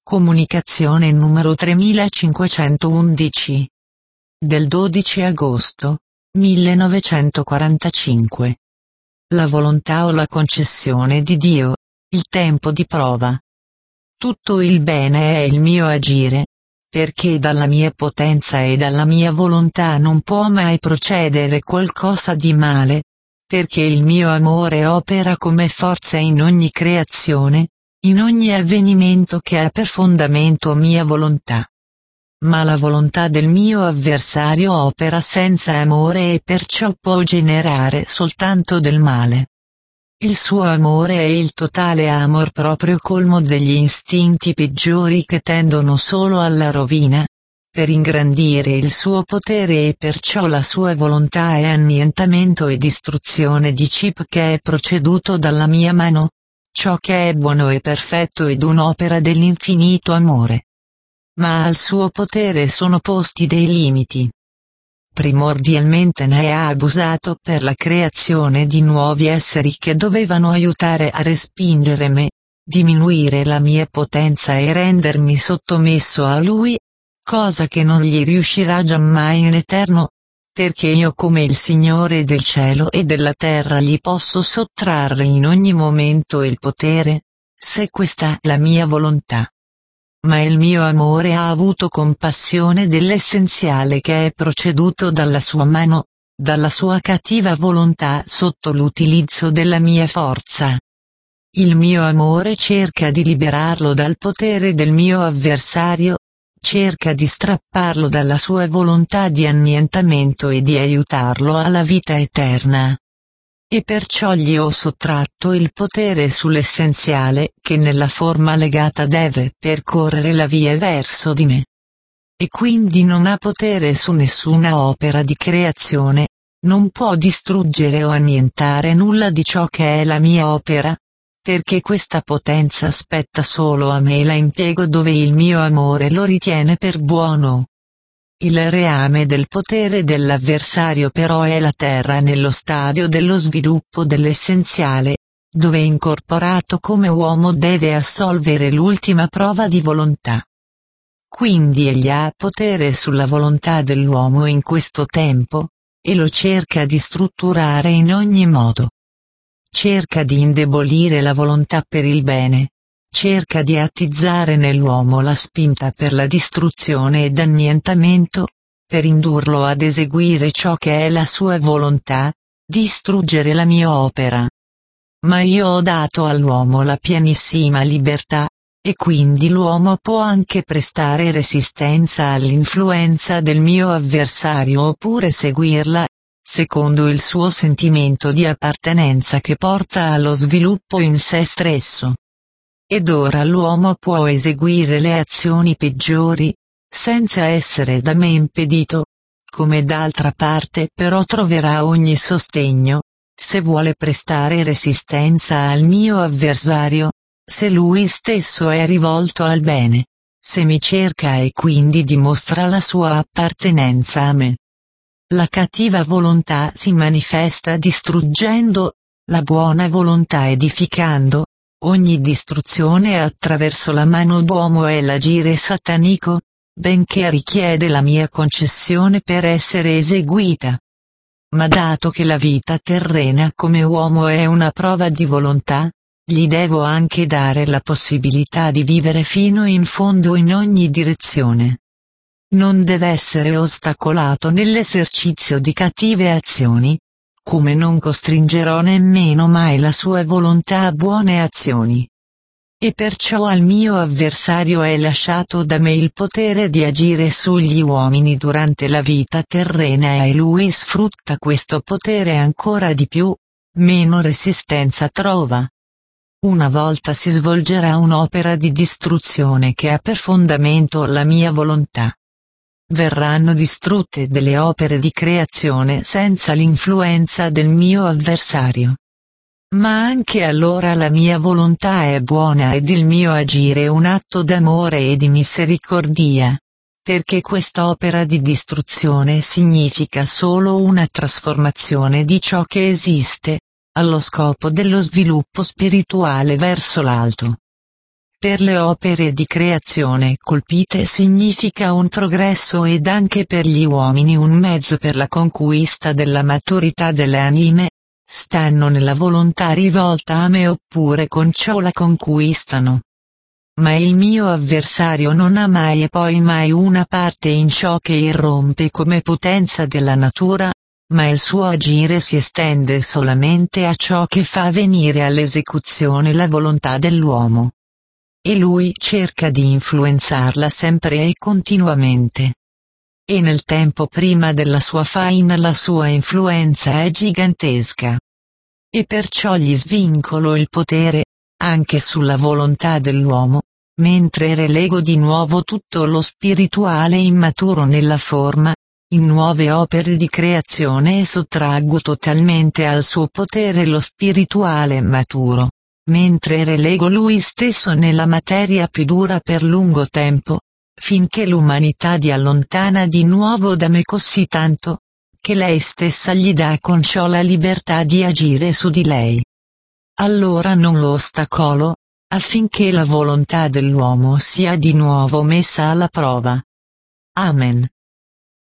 Comunicazione numero 3511. Del 12 agosto 1945. La volontà o la concessione di Dio, il tempo di prova. Tutto il bene è il mio agire, perché dalla mia potenza e dalla mia volontà non può mai procedere qualcosa di male, perché il mio amore opera come forza in ogni creazione, in ogni avvenimento che ha per fondamento mia volontà. Ma la volontà del mio avversario opera senza amore e perciò può generare soltanto del male. Il suo amore è il totale amor proprio colmo degli istinti peggiori che tendono solo alla rovina, per ingrandire il suo potere e perciò la sua volontà è annientamento e distruzione di ciò che è proceduto dalla mia mano, ciò che è buono e perfetto ed un'opera dell'infinito amore. Ma al suo potere sono posti dei limiti. Primordialmente ne ha abusato per la creazione di nuovi esseri che dovevano aiutare a respingere me, diminuire la mia potenza e rendermi sottomesso a lui, cosa che non gli riuscirà giammai in eterno, perché io come il Signore del cielo e della terra gli posso sottrarre in ogni momento il potere, se questa è la mia volontà. Ma il mio amore ha avuto compassione dell'essenziale che è proceduto dalla sua mano, dalla sua cattiva volontà sotto l'utilizzo della mia forza. Il mio amore cerca di liberarlo dal potere del mio avversario, cerca di strapparlo dalla sua volontà di annientamento e di aiutarlo alla vita eterna. E perciò gli ho sottratto il potere sull'essenziale che nella forma legata deve percorrere la via verso di me. E quindi non ha potere su nessuna opera di creazione, non può distruggere o annientare nulla di ciò che è la mia opera, perché questa potenza spetta solo a me e la impiego dove il mio amore lo ritiene per buono. Il reame del potere dell'avversario però è la terra nello stadio dello sviluppo dell'essenziale, dove incorporato come uomo deve assolvere l'ultima prova di volontà. Quindi egli ha potere sulla volontà dell'uomo in questo tempo, e lo cerca di strutturare in ogni modo. Cerca di indebolire la volontà per il bene. Cerca di attizzare nell'uomo la spinta per la distruzione ed annientamento, per indurlo ad eseguire ciò che è la sua volontà, distruggere la mia opera. Ma io ho dato all'uomo la pienissima libertà, e quindi l'uomo può anche prestare resistenza all'influenza del mio avversario oppure seguirla, secondo il suo sentimento di appartenenza che porta allo sviluppo in sé stesso. Ed ora l'uomo può eseguire le azioni peggiori, senza essere da me impedito, come d'altra parte però troverà ogni sostegno, se vuole prestare resistenza al mio avversario, se lui stesso è rivolto al bene, se mi cerca e quindi dimostra la sua appartenenza a me. La cattiva volontà si manifesta distruggendo, la buona volontà edificando. Ogni distruzione attraverso la mano d'uomo è l'agire satanico, benché richiede la mia concessione per essere eseguita. Ma dato che la vita terrena come uomo è una prova di volontà, gli devo anche dare la possibilità di vivere fino in fondo in ogni direzione. Non deve essere ostacolato nell'esercizio di cattive azioni, come non costringerò nemmeno mai la sua volontà a buone azioni. E perciò al mio avversario è lasciato da me il potere di agire sugli uomini durante la vita terrena e lui sfrutta questo potere ancora di più, meno resistenza trova. Una volta si svolgerà un'opera di distruzione che ha per fondamento la mia volontà. Verranno distrutte delle opere di creazione senza l'influenza del mio avversario. Ma anche allora la mia volontà è buona ed il mio agire un atto d'amore e di misericordia, perché quest'opera di distruzione significa solo una trasformazione di ciò che esiste, allo scopo dello sviluppo spirituale verso l'alto. Per le opere di creazione colpite significa un progresso ed anche per gli uomini un mezzo per la conquista della maturità delle anime. Stanno nella volontà rivolta a me oppure con ciò la conquistano. Ma il mio avversario non ha mai e poi mai una parte in ciò che irrompe come potenza della natura, ma il suo agire si estende solamente a ciò che fa venire all'esecuzione la volontà dell'uomo. E lui cerca di influenzarla sempre e continuamente. E nel tempo prima della sua faina la sua influenza è gigantesca. E perciò gli svincolo il potere, anche sulla volontà dell'uomo, mentre relego di nuovo tutto lo spirituale immaturo nella forma, in nuove opere di creazione e sottraggo totalmente al suo potere lo spirituale maturo. Mentre relego lui stesso nella materia più dura per lungo tempo, finché l'umanità di allontana di nuovo da me così tanto, che lei stessa gli dà con ciò la libertà di agire su di lei. Allora non lo ostacolo, affinché la volontà dell'uomo sia di nuovo messa alla prova. Amen.